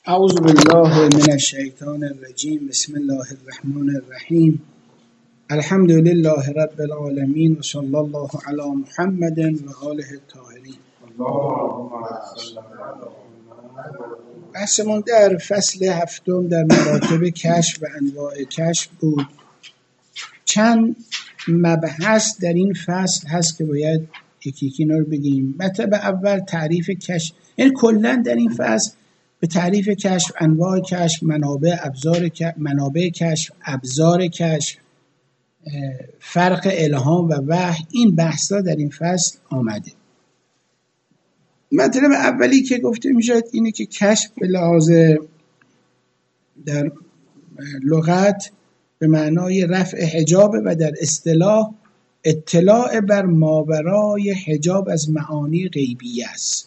اعوذ بالله من الشیطان الرجیم. بسم الله الرحمن الرحیم. الحمد لله رب العالمین و صلی الله علی محمد و آله الطاهرین. بحثمون در فصل هفتم در مراتب کشف و انواع کشف بود. چند مبحث در این فصل هست که باید یکی یکی اینا رو بگیم. مطلب اول تعریف کشف، یعنی کلا در این فصل به تعریف کشف، انواع کشف، منابع کشف، ابزار کشف، فرق الهام و وحی، این بحثا در این فصل آمده. مطلب اولی که گفته میشد اینه که کشف به لحاظ در لغت به معنای رفع حجاب و در اصطلاح اطلاع بر ماورای حجاب از معانی غیبی است.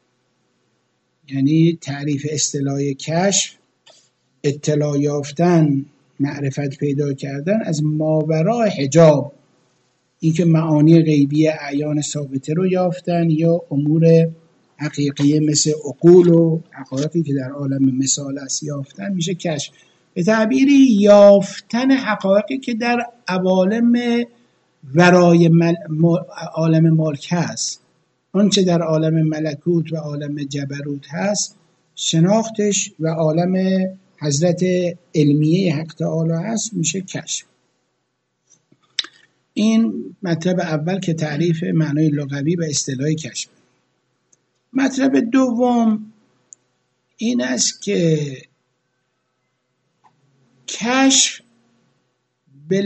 یعنی تعریف اصطلاح کشف اطلاع یافتن، معرفت پیدا کردن از ماورای حجاب، این که معانی غیبی اعیان ثابته رو یافتن یا امور حقیقیه مثل عقول و حقایقی که در عالم مثال است یافتن میشه کشف. به تعبیری یافتن حقایقی که در عوالم ورای عالم ملک هست، آنچه در عالم ملکوت و عالم جبروت هست شناختش و عالم حضرت علمیه حق تعالی هست میشه کشف. این مطلب اول که تعریف معنای لغوی و اصطلاحی کشف. مطلب دوم این است که کشف به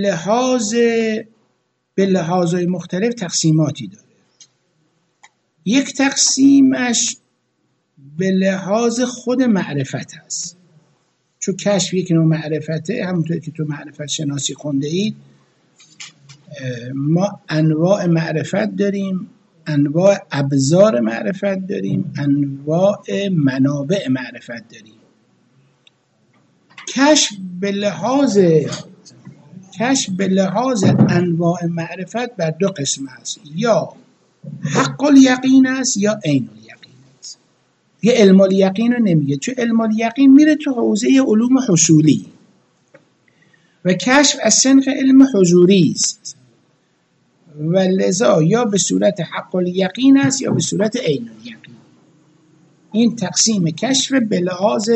لحاظهای مختلف تقسیماتی داره. یک تقسیمش به لحاظ خود معرفت هست، چون کشف یک نوع معرفته. همونطور که تو معرفت شناسی خونده اید، ما انواع معرفت داریم، انواع ابزار معرفت داریم، انواع منابع معرفت داریم. کشف به لحاظ انواع معرفت بر دو قسم است، یا حق الیقین است یا عین الیقین است. یه علم الیقین رو نمیگه، چون علم الیقین میره تو حوزه علوم حصولی و کشف از صنف علم حضوری است و لذا یا به صورت حق الیقین است یا به صورت عین الیقین. این تقسیم کشف به لحاظ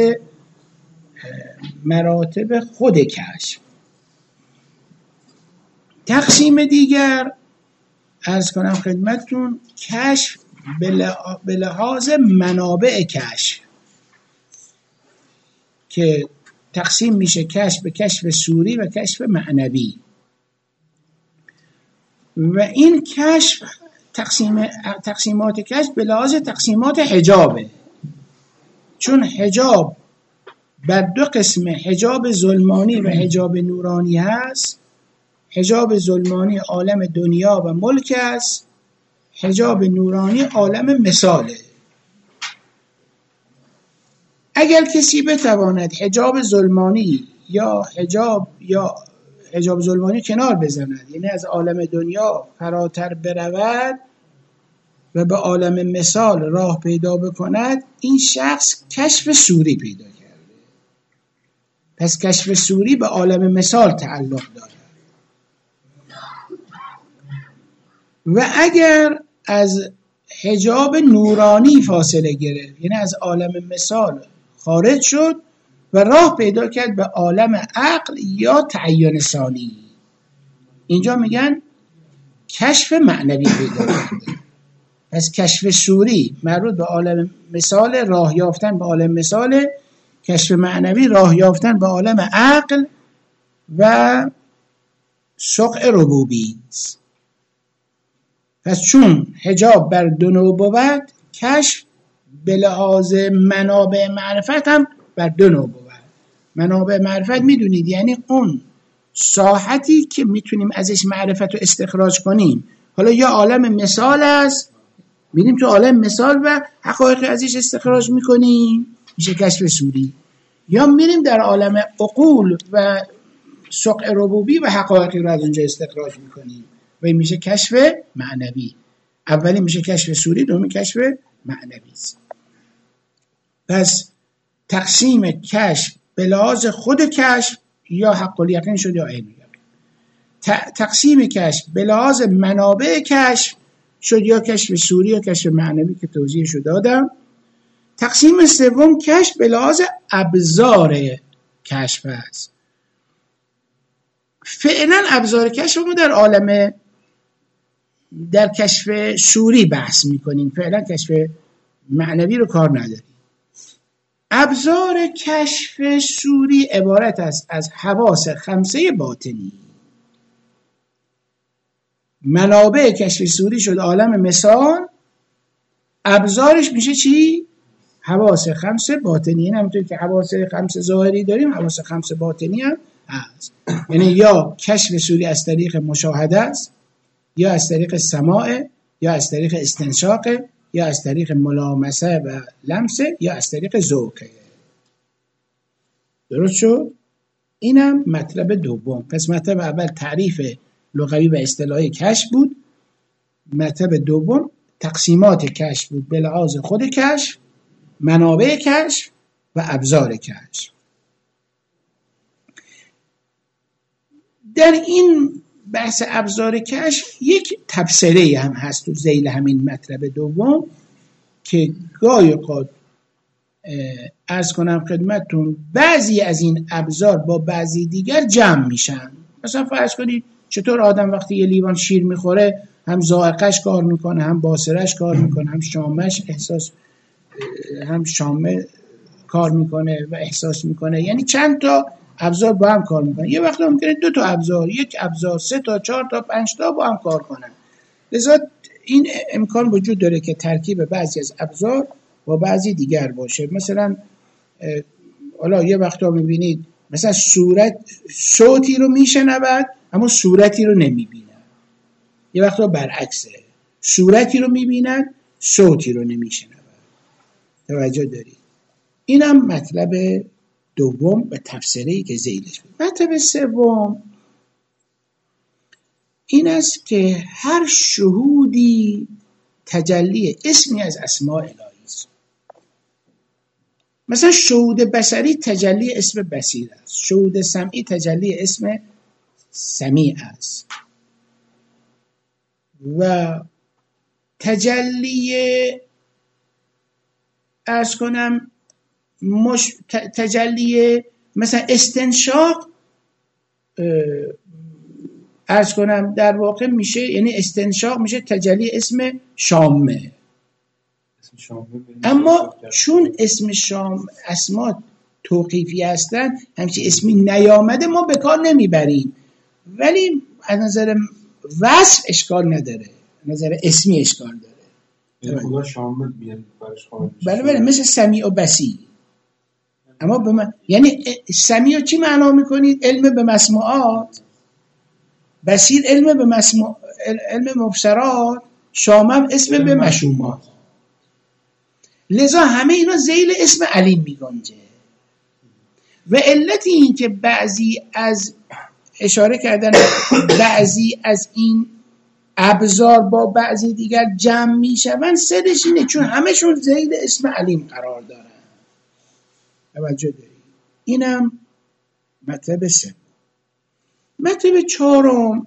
مراتب خود کشف. تقسیم دیگر عرض کنم خدمتتون، کشف به لحاظ منابع کشف که تقسیم میشه کشف به کشف صوری و کشف معنوی. و این کشف تقسیمات کشف به لحاظ تقسیمات حجابه، چون حجاب بر دو قسمه، حجاب ظلمانی و حجاب نورانی هست. حجاب ظلمانی عالم دنیا و ملک است، حجاب نورانی عالم مثاله. اگر کسی بتواند حجاب ظلمانی یا حجاب ظلمانی کنار بزند، یعنی از عالم دنیا فراتر برود و به عالم مثال راه پیدا بکند، این شخص کشف صوری پیدا کرده. پس کشف صوری به عالم مثال تعلق دارد. و اگر از حجاب نورانی فاصله گرفت، یعنی از عالم مثال خارج شد و راه پیدا کرد به عالم عقل یا تعین ثانی، اینجا میگن کشف معنوی پیدا کرده. پس کشف صوری مربوط به عالم مثال، راه یافتن به عالم مثال. کشف معنوی راه یافتن به عالم عقل و سقع ربوبی است. پس چون حجاب بر دو نوع بود، کشف به لحاظ منابع معرفت هم بر دو نوع بود. منابع معرفت میدونید یعنی اون ساحتی که میتونیم ازش معرفت رو استخراج کنیم. حالا یا عالم مثال است، میریم تو عالم مثال و حقایق ازش استخراج میکنیم، میشه کشف صوری. یا میریم در عالم عقول و سقع ربوبی و حقایقی رو از اونجا استخراج میکنیم و این میشه کشف معنوی. اولی میشه کشف صوری، دومی کشف معنوی است. پس تقسیم کشف به لحاظ خود کشف یا حق الیقین شد یا عین الیقین. تقسیم کشف به لحاظ منابع کشف شد یا کشف صوری یا کشف معنوی که توضیحش رو دادم. تقسیم سوم کشف به لحاظ ابزار کشف است. فعلا ابزار کشف ما در عالم در کشف صوری بحث میکنیم، فعلا کشف معنوی رو کار نداریم. ابزار کشف صوری عبارت است از حواس خمسه باطنی. منابع کشف صوری شد عالم مثال، ابزارش میشه چی؟ حواس خمسه باطنی. این همونطور که حواس خمسه ظاهری داریم، حواس خمسه باطنی هم هست. یعنی یا کشف صوری از طریق مشاهده است، یا از طریق سماع، یا از طریق استنشاق، یا از طریق ملامسه و لمسه، یا از طریق ذوقه. درست شد؟ اینم مطلب دوم. پس مطلب اول تعریف لغوی و اصطلاحی کشف بود. مطلب دوم تقسیمات کشف بود به لحاظ خود کشف، منابع کشف و ابزار کشف. در این بحث ابزار کشف یک تبصره هم هست تو ذیل همین مطلب دوم که گاهی اوقات عرض کنم خدمتتون بعضی از این ابزار با بعضی دیگر جمع میشن. مثلا فرض کنید چطور آدم وقتی یه لیوان شیر میخوره هم ذائقه‌اش کار میکنه، هم باصره‌اش کار میکنه، هم شامش احساس، هم شامه کار میکنه و احساس میکنه. یعنی چند تا ابزار با هم کار میکنن. یه وقت ممکنه 2 تا ابزار، 1 ابزار، 3 تا، 4 تا، 5 تا با هم کار کنن. لذا این امکان وجود داره که ترکیب بعضی از ابزار با بعضی دیگر باشه. مثلا حالا یه وقتا میبینید مثلا صوتی رو میشنود اما صورتی رو نمیبیند. یه وقتا برعکسه، صورتی رو میبیند صوتی رو نمیشنود. توجه دارید؟ اینم مطلب دوم و تفسیری که ذیلش بود. مطلب سوم این است که هر شهودی تجلی اسمی از اسماء الهی است. مثلا شهود بصری تجلی اسم بصیر است، شهود سمعی تجلی اسم سمیع است و تجلی عرض کنم تجلی مثلا استنشاق عرض کنم در واقع میشه، یعنی استنشاق میشه تجلی اسم شامه. اما چون اسم شام اسما توقیفی هستن همچی اسمی نیامده ما به کار نمیبریم، ولی از نظر وصف اشکال نداره، نظر اسمی اشکال داره. خدا شامل بیاد برش خواهد. بله مثل سمیع و بصیر. اما یعنی سمیع چی معنا میکنید؟ علم به مسموعات، بصیر علم به مسموع، علم مبصرات، شامم اسم به مشومات. لذا همه اینا ذیل اسم علیم میگنجه. و علت این که بعضی از اشاره کردن بعضی از این ابزار با بعضی دیگر جمع میشون سرش اینه چون همشون ذیل اسم علیم قرار دارن. توجه دارید؟ اینم مطلب سوم. مطلب چهارم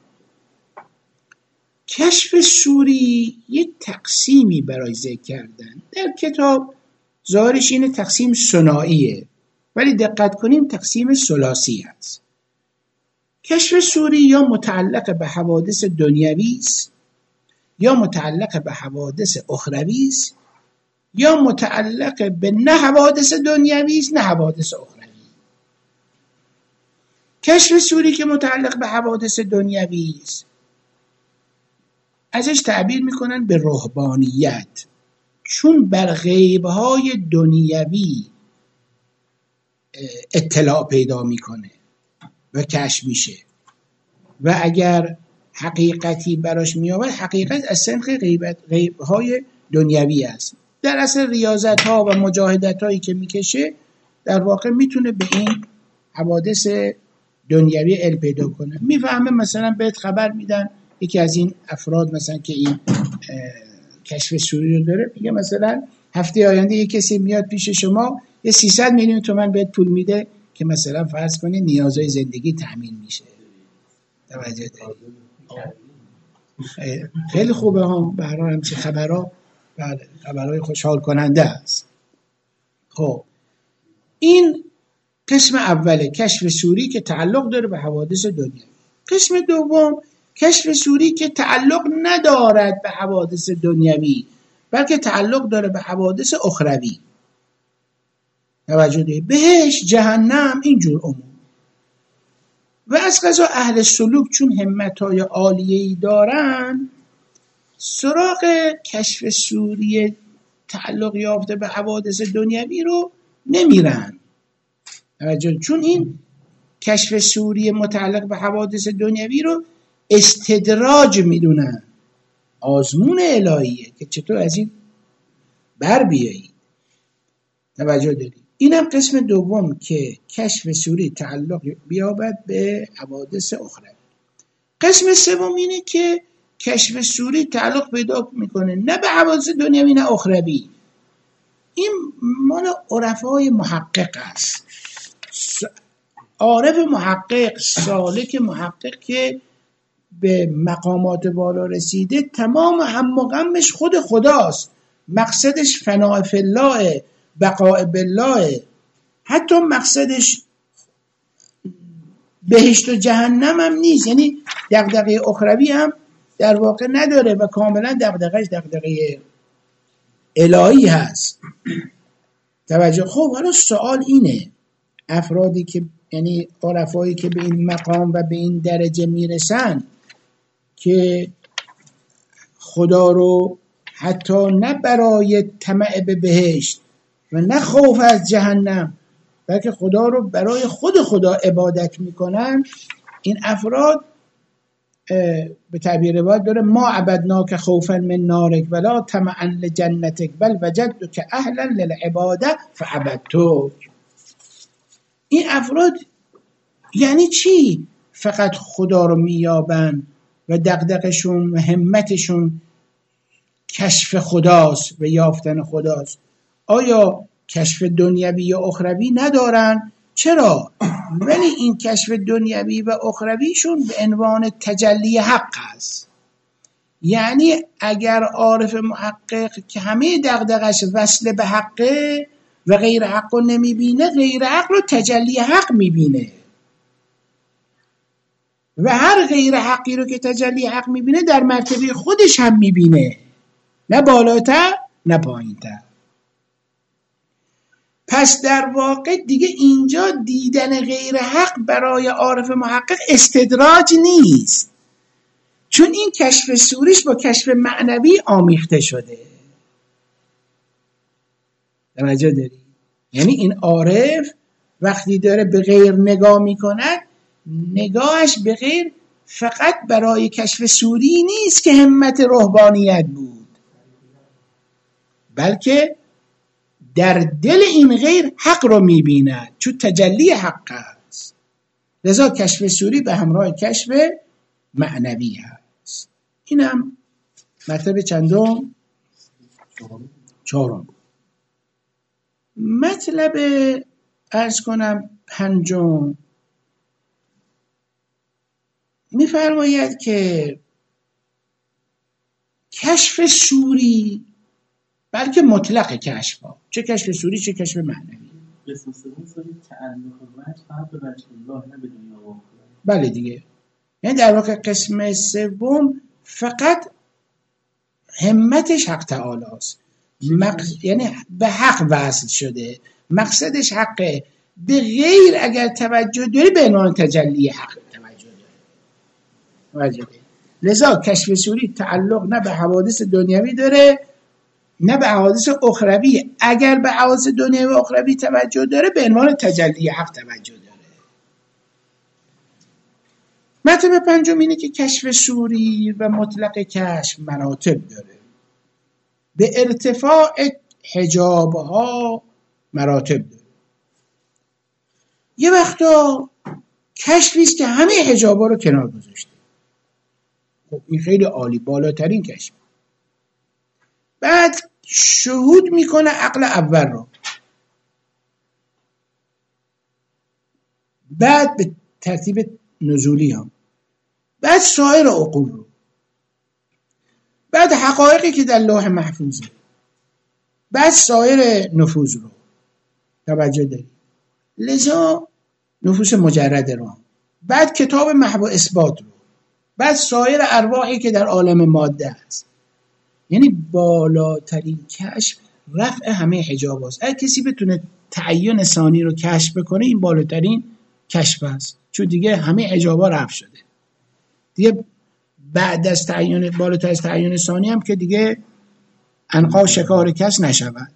کشف صوری یک تقسیمی برای ذکر کردن. در کتاب ظاهرش اینه تقسیم ثنائیه، ولی دقت کنیم تقسیم ثلاثی است. کشف صوری یا متعلق به حوادث دنیوی است، یا متعلق به حوادث اخروی است، یا متعلق به نه حوادث دنیوی است نه حوادث اخروی. کشف صوری که متعلق به حوادث دنیوی است ازش تعبیر میکنن به رهبانیت، چون بر غیبهای دنیوی اطلاع پیدا میکنه و کشف میشه و اگر حقیقتی براش میآورد حقیقت از سنخ غیبهای دنیوی است. در اصل ریاضت ها و مجاهدت هایی که میکشه در واقع میتونه به این حوادث دنیوی علم پیدا کنه. میفهمه مثلا بهت خبر میدن یکی از این افراد مثلا که این کشف صوری رو داره، میگه مثلا هفته آینده یه کسی میاد پیش شما یه 300 میلیون تومان بهت پول میده که مثلا فرض کنی نیازهای زندگی تامین میشه. توجه داری؟ خیلی خوبه ها، به هر حال همچین خبرها بله خبرهای خوشحال کننده است. خب این قسم اوله، کشف سوری که تعلق داره به حوادث دنیا. قسم دوم، کشف سوری که تعلق ندارد به حوادث دنیوی بلکه تعلق داره به حوادث اخروی. توجه دارید؟ بهشت، جهنم، اینجور امور. و از قضا اهل سلوک چون همتهای عالیه‌ای دارن سراغ کشف سوری تعلق یافته به حوادث دنیوی رو نمیرن. چون این کشف سوری متعلق به حوادث دنیوی رو استدراج میدونن، آزمون الهیه که چطور از این بر بیایید. توجه دارید؟ اینم قسم دوم که کشف سوری تعلق بیابد به حوادث اخروی. قسم سوم اینه که کشف سوری تعلق پیدا میکنه نه به حوادث دنیوی نه اخروی. این مال عرفای محقق است. عارف محقق، سالک محقق که به مقامات بالا رسیده تمام هم و غمش خود خداست، مقصدش فناء فی الله، بقاء بالله، حتی مقصدش بهشت و جهنم هم نیست، یعنی دغدغه اخروی هم در واقع نداره و کاملا دغدغه‌اش دغدغه الهی هست. توجه. خب حالا سوال اینه، افرادی که یعنی عرفایی که به این مقام و به این درجه میرسن که خدا رو حتی نه برای طمع به بهشت و نه خوف از جهنم بلکه خدا رو برای خود خدا عبادت میکنن، این افراد به تعبیر روایت داره ما عبدناک خوفا من نارک ولا طمعا لجنتک بل وجدتک اهلا للعباده فعبدتک. این افراد یعنی چی؟ فقط خدا رو میابن و دغدغشون و همتشون کشف خداست و یافتن خداست. آیا کشف دنیوی یا اخروی ندارن؟ چرا؟ ولی این کشف دنیوی و اخرویشون به عنوان تجلی حق است. یعنی اگر عارف محقق که همه دغدغش وصل به حقه و غیر حق رو نمیبینه، غیر حق رو تجلی حق میبینه و هر غیر حقی رو که تجلی حق میبینه در مرتبه خودش هم میبینه، نه بالاتر نه پایینتر. پس در واقع دیگه اینجا دیدن غیر حق برای عارف محقق استدراج نیست، چون این کشف سوریش با کشف معنوی آمیخته شده. توجه داری؟ یعنی این عارف وقتی داره به غیر نگاه میکند، نگاهش به غیر فقط برای کشف سوری نیست که همت روحانیت بود، بلکه در دل این غیر حق رو میبیند، چون تجلی حق است. لذا کشف سوری به همراه کشف معنوی هست. اینم مرتبه چندم؟ چهارم. مطلب عرض کنم پنجم، میفرماید که کشف سوری بلکه مطلق کشف ها، چه کشف سوری چه کشف معنوی. قسم سوم سوری تعلق وجه فقط به وجه الله نه به دنیا و آخرت. بله دیگه، یعنی در واقع قسم سوم فقط همتش حق تعالی است، یعنی به حق وصل شده، مقصدش حقه. به غیر اگر توجه داری به عنوان تجلی حق توجه داری. لذا کشف سوری تعلق نه به حوادث دنیوی داره نه به حوادث اخروی. اگر به حوادث دنیوی و اخروی توجه داره به عنوان تجلی حق توجه داره. مطلب پنجم اینه که کشف سوری و مطلق کشف مراتب داره، به ارتفاع حجابها مراتب داره. یه وقتا کشفی است که همه حجابها رو کنار گذاشته، خب این خیلی عالی، بالاترین کشف. بعد شهود میکنه عقل اول رو، بعد به ترتیب نزولی هم، بعد سایر عقول رو، بعد حقایقی که در لوح محفوظه، بعد سایر نفوذ رو. توجه دارید؟ لذا نفوس مجرد رو، بعد کتاب محو اثبات رو، بعد سایر ارواحی که در عالم ماده است. یعنی بالاترین کشف رفع همه حجاب است. اگه کسی بتونه تعین ثانی رو کشف بکنه، این بالاترین کشف است، چون دیگه همه حجابا رفع شده. دیگه بعد از تعین، بالاتر از تعین ثانی هم که دیگه عنقا شکار کس نشود.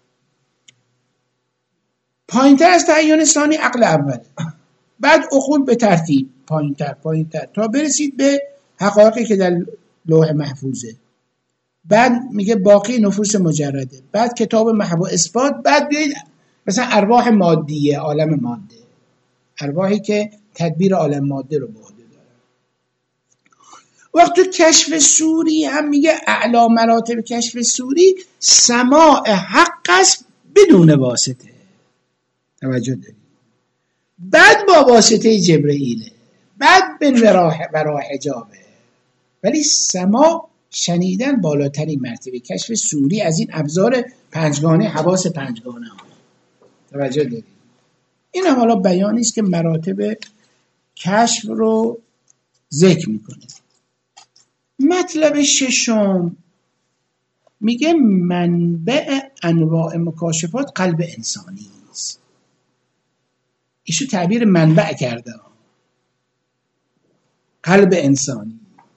پایینتر از تعین ثانی عقل اوله، بعد عقول به ترتیب پایینتر تا برسید به حقایقی که در لوح محفوظه. بعد میگه باقی نفوس مجرده، بعد کتاب محو اثبات، بعد بیاید مثلا ارواح مادیه، عالم ماده، ارواحی که تدبیر عالم ماده رو به عهده داره. وقت تو کشف سوری هم میگه اعلی مراتب کشف سوری سماع حق است بدون واسطه. توجه دارید؟ بعد با واسطه جبرئیله، بعد به ورا حجابه. ولی سماع، شنیدن، بالاترین مرتبه کشف سوری از این ابزار پنجگانه، حواس پنجگانه ها. توجه دارید؟ این هم حالا بیانی است که مراتب کشف رو ذکر میکنه. مطلب ششم میگه منبع انواع مکاشفات قلب انسانی است. ایشو تعبیر منبع کرده، قلب انسانی.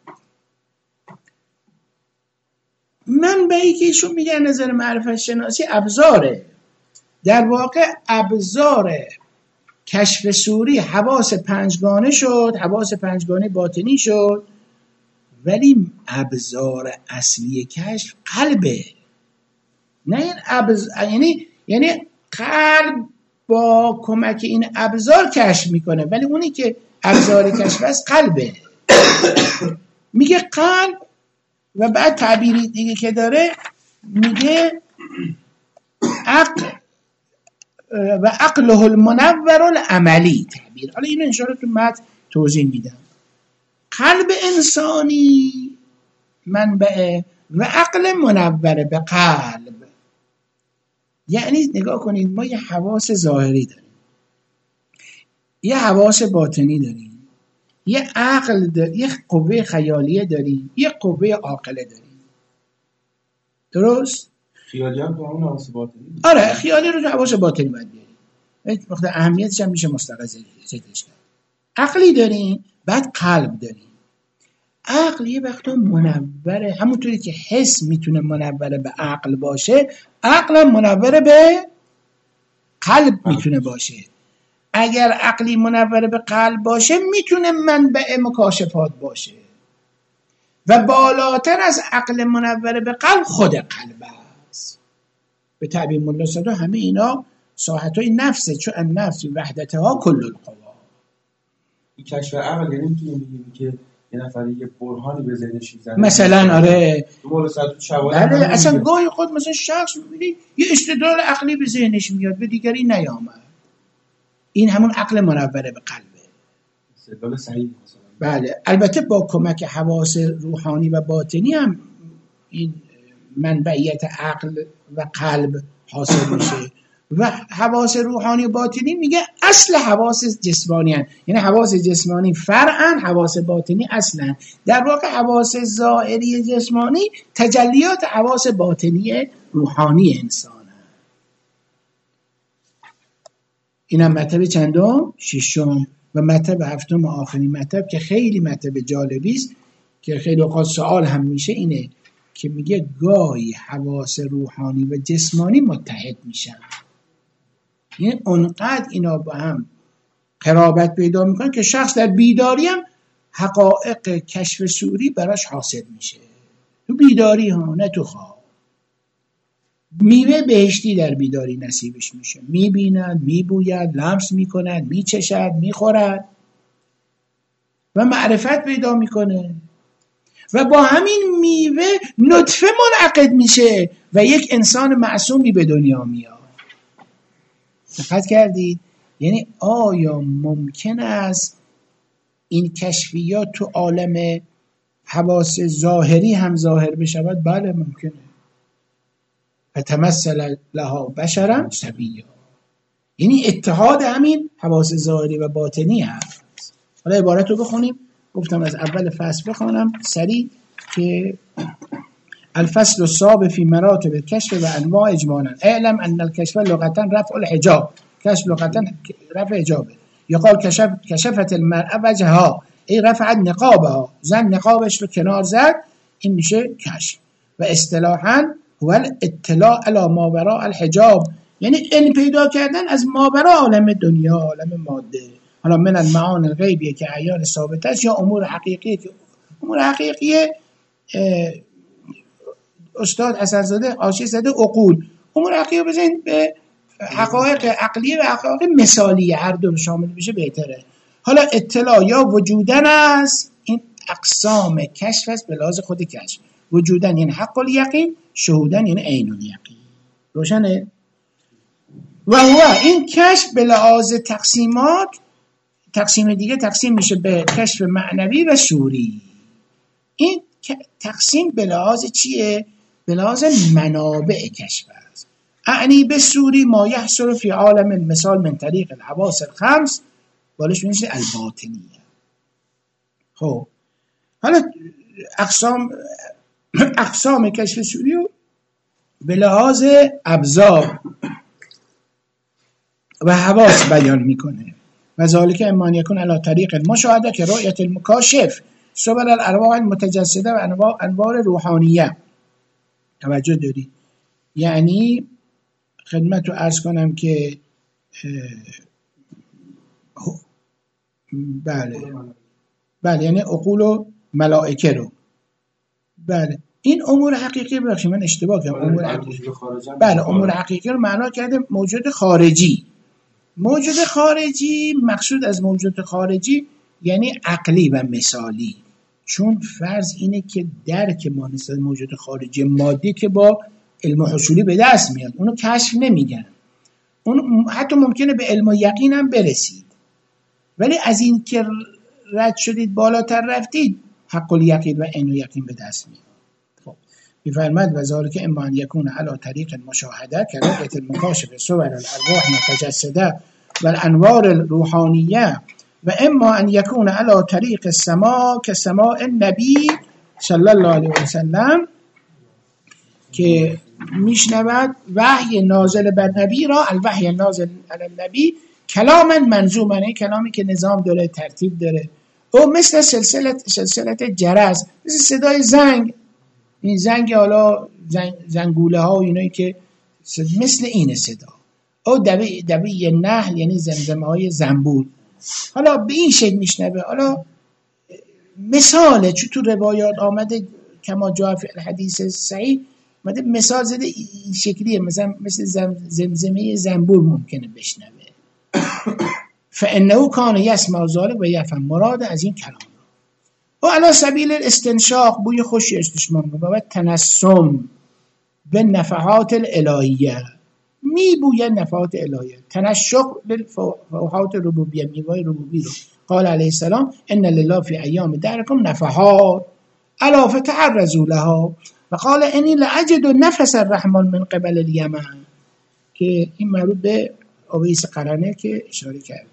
منبعی که ایشون میگه نظر معرفت شناسی ابزاره، در واقع ابزار کشف سوری حواس پنجگانه شد، حواس پنجگانه باطنی شد، ولی ابزار اصلی کشف قلبه. نه این یعنی قلب با کمک این ابزار کشف میکنه، ولی اونی که ابزار کشف است قلبه. میگه قلب، و بعد تعبیری دیگه که داره میگه و عقله المنور العملی. تعبیر حالا اینو انشاءالله تو متن توضیح میدم. قلب انسانی منبع و عقل منور به قلب. یعنی نگاه کنید، ما یه حواس ظاهری داریم، یه حواس باطنی داریم، یه عقل داریم، یه قوه خیالیه داریم، یه قوه عاقله داریم. درست؟ خیالی هم تو همون حواس باطنی. آره، خیالی رو تو حواس باطنی باید بیاریم، وقتی اهمیتش هم میشه مستقل ذکرش کرد. عقلی داریم، بعد قلب داریم. عقل یه وقتا منوره، همونطوری که حس میتونه منوره به عقل باشه، عقل هم منوره به قلب میتونه باشه. اگر عقلی منوره به قلب باشه میتونه منبع مکاشفات باشه، و بالاتر از عقل منوره به قلب خود قلب است. به تعبیر ملا صدر همه اینا ساحتهای نفسه، چون النفس وحدتها کل القوا. این کشف عقل یعنی میتونیم بگیم که یه نفر یه برهانی به ذهنش میزنه مثلا. آره بله، اصلا گاهی خود مثلا شخص میبینی یه استدلال عقلی به ذهنش میاد، به دیگری نیامد، این همون عقل منوره به قلبه. استدلال صحیح مثلا. بله، البته با کمک حواس روحانی و باطنی هم این منبعیت عقل و قلب حاصل میشه. و حواس روحانی و باطنی میگه اصل حواس جسمانی هن. یعنی حواس جسمانی فرعن، حواس باطنی اصلا. در واقع حواس ظاهری جسمانی تجلیات حواس باطنی روحانی انسان هن. این هم مطلب چندم؟ ششم. و مطلب هفتم آخرین مطلب که خیلی مطلب جالبی است، که خیلی اوقات سوال هم میشه، اینه که میگه گاهی حواس روحانی و جسمانی متحد میشن. یعنی اونقدر اینا با هم قرابت پیدا میکنن که شخص در بیداری هم حقایق کشف سوری براش حاصل میشه. تو بیداری ها، نه تو خواب. میوه بهشتی در بیداری نصیبش میشه، میبیند، میبوید، لمس میکند، میچشد، میخورد و معرفت پیدا میکنه. و با همین میوه نطفه منعقد میشه و یک انسان معصومی به دنیا میاد. دقت کردید؟ یعنی آیا ممکن است این کشفیات تو عالم حواس ظاهری هم ظاهر بشود؟ بله ممکنه. فتمثل لها بشرا سویا، یعنی اتحاد همین حواس ظاهری و باطنی هست. حالا عبارت رو بخونیم، گفتم از اول فصل بخونم سریع که الفصل الصاب فی مراتب الکشف و انواع اجمالا. اعلم ان الکشف لغتا رفع الحجاب، کشف لغتا رفع حجابه. یقال کشفت المرأة وجهها، ای رفعت نقابها، زن نقابش رو کنار زد، این میشه کشف. و اصطلاحاً هو الاطلاع علی ما وراء الحجاب، یعنی علم پیدا کردن از ما وراء عالم دنیا، عالم ماده. حالا من المعانی الغیبیه که عیان ثابت است، یا امور حقیقیه که امور حقیقیه استاد حسن‌زاده آشی زده عقول. امور حقیقی بزنید به حقایق عقلیه و حقایق مثالیه، هر دو شامل بشه بهتره. حالا اطلاع یا وجودن است، این اقسام کشف است به لحاظ خود کشف. وجودن یعنی حق الیقین، شهودن یعنی عین الیقین. روشنه؟ و هو این کشف به لحاظ تقسیمات، تقسیم دیگه تقسیم میشه به کشف معنوی و شعوری. این تقسیم به لحاظ چیه؟ به لحاظ منابع کشف است. اعنی به سوری ما یحصل فی عالم المثال من طریق الحواس الخمس، بالش میشه الباطنیه. خب حالا اقسام کشف سوری رو به لحاظ ابصار و حواس بیان میکنه. و ذالک اما ان یکون علی طریق المشاهده که رؤیت المکاشف صور الارواح المتجسده و انوار روحانیه. توجه داری؟ یعنی خدمت رو عرض کنم که بله یعنی عقول و ملائکه رو، بله این امور حقیقی، بخشی من اشتباه کردم، امور حقیقی، بله امور حقیقی رو معنا کرده موجود خارجی. موجود خارجی، مقصود از موجود خارجی یعنی عقلی و مثالی. چون فرض اینه که درک ما نسبت موجود خارجی مادی که با علم حصولی به دست میاد، اونو کشف نمیگن، اون حتی ممکنه به علم و یقین هم برسید، ولی از این که رد شدید بالاتر رفتید حق الیقین و عین الیقین به دست میاد. خب میفرماد و ذالک اما ان یکون علی طریق المشاهده که رؤیت المکاشف صور الارواح المتجسده و الانوار الروحانیه، و اما ان یکون علی طریق السماع که سماع النبی صلی الله علیه و سلم که میشنود وحی نازل بر نبی را، الوحی نازل علی النبی کلاما منظوما، کلامی که نظام داره، ترتیب داره، او مثل سلسله جرس، مثل صدای زنگ، این زنگ حالا زنگوله ها و اینایی که مثل این صدا، او دبی نحل یعنی زمزمه های زنبور، حالا به این شکل میشنوه. حالا مثاله چون تو روایات آمده کما جاء فی الحدیث صحیح، اومده مثال زده این شکلیه، مثلا مثل زمزمه زنبور ممکنه بشنوه. فانه کان یسمع ذلک و یفهم مراد از این کلام و علی سبیل الاستنشاق، بوی خوشی استشمام و تنسم به نفحات الالهیه، میبوید نفحات الهیه، تنشق للفوحات ربوبیه، میوای ربوبی رو. قال علیه السلام ان لله فی ایام دهرکم نفحات الا فتعرضوا لها، و قال انی لاجد نفس الرحمن من قبل الیمن، که این مربوط به اویس قرنه که اشاره کردی.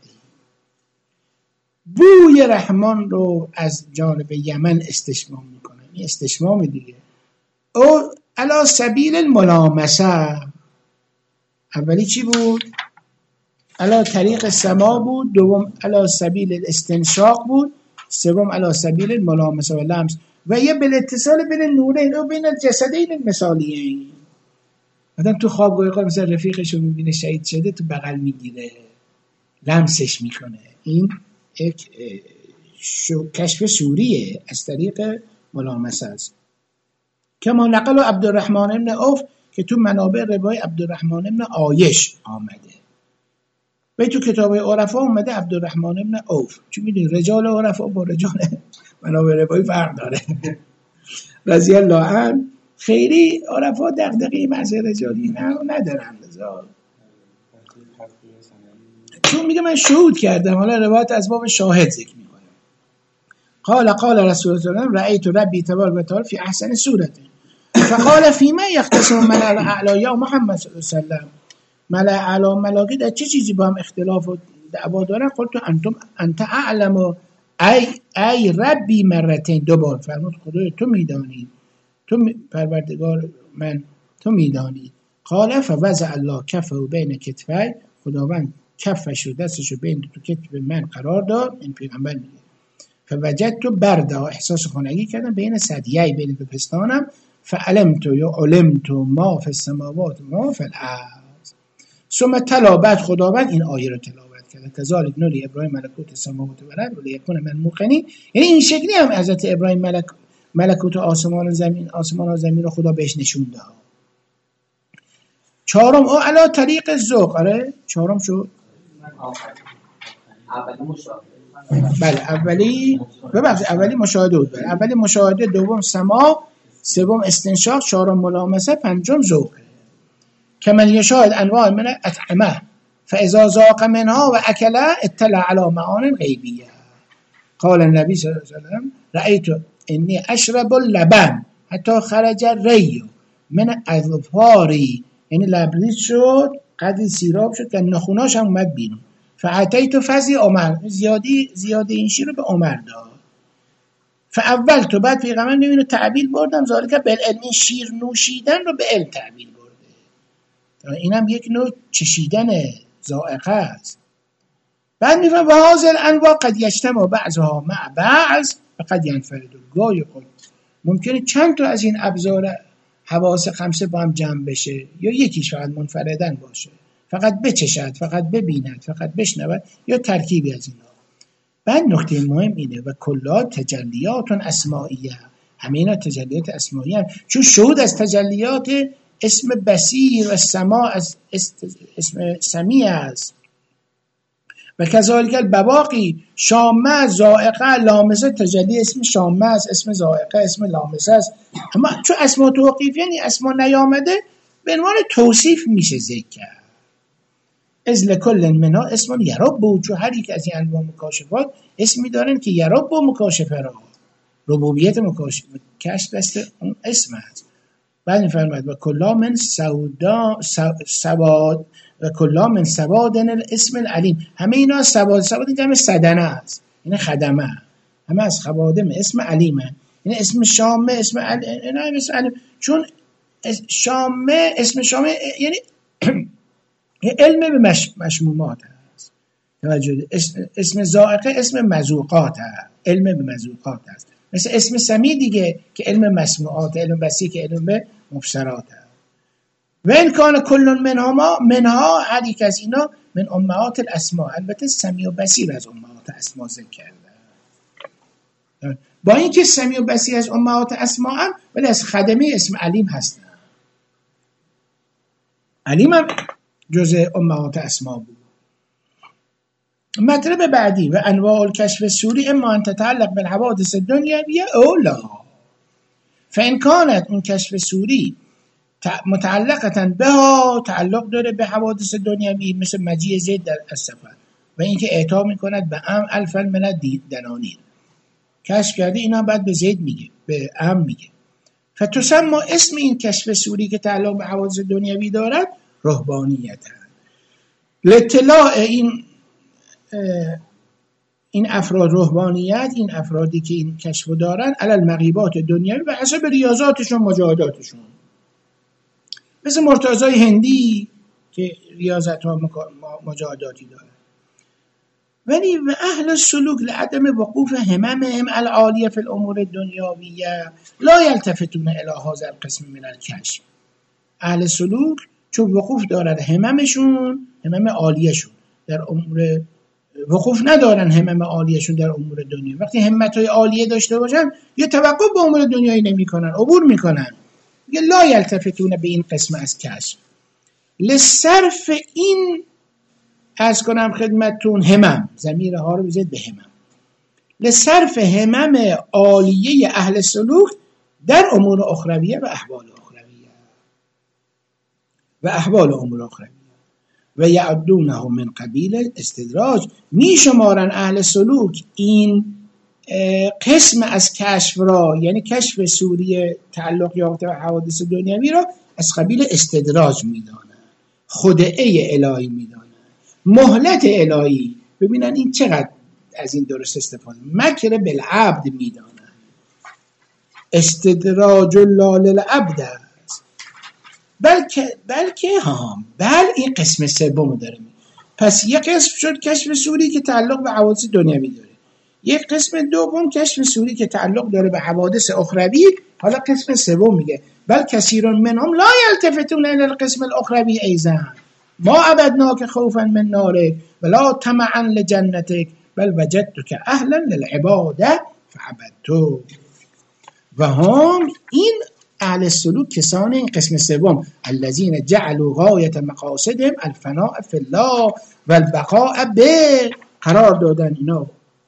بوی رحمان رو از جانب یمن استشمام میکنه، این استشمام دیگه. او علی سبیل الملامسه، اولی چی بود؟ علی طریق سما بود، دوم علی سبیل الاستنشاق بود، سوم علی سبیل الملامسه و لمس، و یه بالاتصال بین نورین و بین الجسدین المثالیین. آدم تو خوابگاه مثلا رفیقش رو میبینه شهید شده، تو بغل میگیره، لمسش میکنه. این یک کشف سوریه از طریق ملامسه است. کما نقل عبدالرحمن بن عوف که تو منابع روای عبدالرحمن بن عایش آمده، و تو کتاب عرفا اومده عبدالرحمن بن عوف. چون میدونی رجال عرفا با رجال منابع روایی فرق داره. رضی الله عنه خیلی عرفا دغدغه محض رجالی ندارن، چون میگه من شهود کردم. حالا روایت از باب شاهد ذکر میکنه. قال رسول الله رأیت ربی تبارک و تعالی فی احسن صورته فقال فیما یختصم ملأ الاعلی یا محمد صلی الله علیه و سلم. ملأ اعلی و ملائکه در چه چیزی با هم اختلاف و دعوا دارن؟ قلت انت اعلم ای ربی مرتين، دوبار فرمود خدای تو میدانی، پروردگار من تو میدانی. قال فوضع الله کفه بین کتفی، خداوند کفش و دستش رو بین دو کتف من قرار داد. این پیغمبر میگه فوجدت بردا، احساس خنکی کردم، بین ثدیی، بین دو پستانم. فعلمت یا علمت ما فی السماوات ما فی الارض. ثم تلا، بعد خداوند این آیه رو تلاوت کرد کذالک نوری ابراهیم ملکوت السماوات و الارض ولیکون من موقنین. یعنی این شکلی هم حضرت ابراهیم ملکوت آسمان و زمین رو خدا بهش نشون داد. چهارم او علی طریق ذوق. آره چهارم شد. بله اولی مشاهده بود. بله اولی مشاهده، دوم سماع، سوم استنشاق، چهارم ملامسه، پنجم ذوق. کمن یشاهد انواع من اطعمه فاذا ذاق منها و اکل اطلع علی معان غیبیه. قال النبی صلی الله علیه و سلم رأیت انی اشرب اللبن حتی خرج الری من اظفاری، یعنی لبریز شد، قدری سیراب شد که نخوناش هم اومد بیرون. فعطیت فضی عمر، زیاده این شیر رو به عمر داد. فاول تو، بعد پیغمبر نمیدونه تعبیل بردم ذالک بالعلم، این شیر نوشیدن رو به علم تعبیل برده. این هم یک نوع چشیدن ذائقه است. بعد میفهم و هازل انواع قد یجتمع بعضها مع بعض و قد ینفرد. گاهی خود ممکنه چند تا از این ابزار حواس خمسه با هم جمع بشه، یا یکیش فقط منفردن باشه، فقط بچشد، فقط ببیند، فقط بشنود، یا ترکیبی از اینا. بعد نکته مهم اینه و کلا تجلیات اسمائیه، همه اینا تجلیات اسمائیه هم. چون شهود از تجلیات اسم بصیر و سماع از اسم سمیع است. و کذالک البواقی شامه، ذائقه، لامسه، تجلی اسم شامه است، اسم ذائقه اسم لامسه است. اما چون اسما توقیف یعنی اسما نیامده به عنوان توصیف میشه ذکر کرد. از لکل منها اسم یرب، چون هر یک از این انواع مکاشفات اسمی دارن که یرب و مکاشفه را، ربوبیت مکاشفه کشف دست اون اسم است. بعد میفرماید و کلا من سواد و کلا من سوادن الاسم العلیم. همه اینا سواد این جمع سدنه است، این خدمه، همه از خوادم اسم علیمه. این اسم شامه، اسم علیم، چون شامه، اسم شامه یعنی علم به مشمومات هست. توجه، اسم ذائقه اسم مذوقات هست، علم به مذوقات هست. مثل اسم سمی دیگه که علم مسموعات، علم بصیر که علم به مبصرات هست. و این کان کل منها هر یک از اینا من امهات الاسماء. البته سمی و بصیر از امهات اسماء ذکر کرده. با اینکه سمی و بصیر از امهات اسماء هم، ولی از خدمه اسم علیم هستن. علیم هم جزء امهات اسماء بود. مطلب بعدی و انواع الکشف السوری اما ان تتعلق بالحوادث الدنیویه او لا. فان كانت اون کشف سوری متعلقتا بها، تعلق داره به حوادث دنیوی مثل مجیء زید در السفر و اینکه اعطا میکند به ام الفا من دنانیر، کشف کرده اینا بعد به زید میگه، به ام میگه. فتسمى اسم این کشف سوری که تعلق به حوادث دنیوی دارد رهبانیت. لطلاع این افراد رهبانیت، این افرادی که این کشف دارن علی المغیبات دنیوی و حسب ریاضاتشون مجاهداتشون، مثل مرتضای هندی که ریاضت ها مجاهداتی داره. ولی و اهل سلوک لعدم وقوف هممهم العالیه فی الامور الدنیویه لا یلتفتون الی هذا القسم من الکشف. اهل سلوک چون وقوف دارن هممشون، همم عالیهشون در امور، وقوف ندارن همم عالیهشون در امور دنیا. وقتی همتای عالیه داشته باشن یه توقف به امور دنیایی نمی کنن، عبور میکنن. یه لا یلتفتون به این قسم از کشف. لصرف این از کنم خدمتون همم، ضمیر ها رو بزید به همم، لصرف همم عالیه اهل سلوک در امور اخرویه و احوال امور اخرویه و یعدونه من قبیل استدراج. می شمارن اهل سلوک این قسم از کشف را، یعنی کشف سوری تعلق یافته و حوادث دنیوی را، از قبیل استدراج میدانن، خدعه الهی میدانن، مهلت الهی. ببینن این چقدر از این درست استفاده، مکر بالعبد میدانن. استدراج الله للعبد است. بل این قسم سوم داره. پس یک قسم شد کشف سوری که تعلق به حوادث دنیوی داره، یک قسم دوم کشف سوری که تعلق داره به حوادث اخروی. حالا قسم سوم میگه بل کثیر منهم لا یلتفتون الی القسم الاخروی ایضا ما عبدناک خوفا من نارک ولا طمعا لجنتک بل وجدتک اهلا للعباده فعبدتو. و هم این اهل سلوک کسان این قسم سوم الذین جعلوا غایت مقاصدهم الفناء فی الله و البقاء به، قرار دادن اینا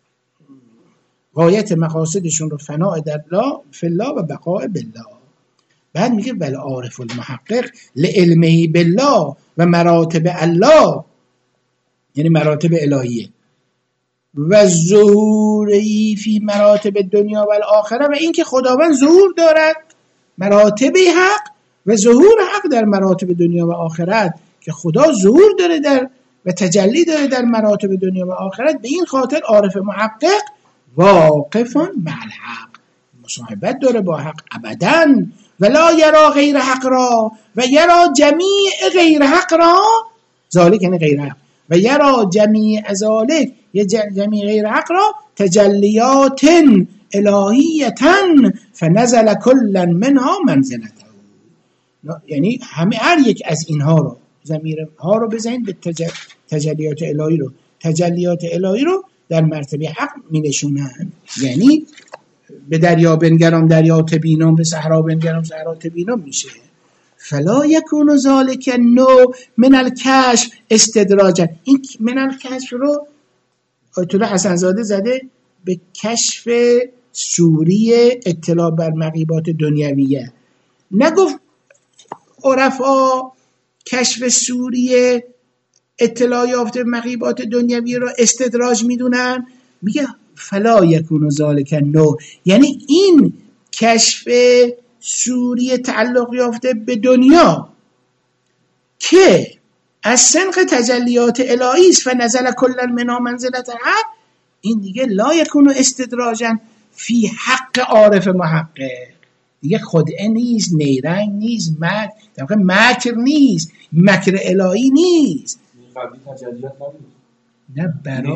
غایت مقاصدشون رو فناء در الله فی الله و بقاء بالله. بعد میگه بل عارف المحقق لعلمه بالله و مراتب الله، یعنی مراتب الهیه، و ظهوری فی مراتب دنیا و الاخره، و اینکه خداوند ظهور دارد مراتب حق و ظهور حق در مراتب دنیا و آخرت، که خدا ظهور داره در و تجلی داره در مراتب دنیا و آخرت. به این خاطر عارف محقق واقفان مع الحق، مصاحبت داره با حق ابداً، ولا یرا غیر حق را و یرا جمیع غیر حق را، ذالک یعنی غیر حق، و یرا جمیع ذالک جمیع غیر حق را تجلیات الهیتن فنزل کلا منها منزلته. یعنی همه هر یک از اینها رو، ضمیر ها رو بزنید به تجلیات الهی رو، تجلیات الهی رو در مرتبه حق می نشونن. یعنی به دریا بنگرم دریا تبینم، به صحرا بنگرم صحرا تبینم میشه. فلا یکون ذالک نوع من الکشف استدراجا. این من الکشف رو آیت الله حسن زاده زده به کشف سوری اطلاع بر مغیبات دنیویه. نگفت عرفا کشف سوری اطلاع یافته مغیبات دنیوی رو استدراج میدونن. میگه فلا یکون ذالک نوع، یعنی این کشف سوری تعلق یافته به دنیا که از سنخ تجلیات الهی است و نزل کلا منها منزلت حق، این دیگه لا یکون استدراجا فی حق عارف محقق. دیگه خدعه نیست، نیرنگ نیست، مکر نیست، مکر الهی نیست. قبلی تجلیات نبود. نه برای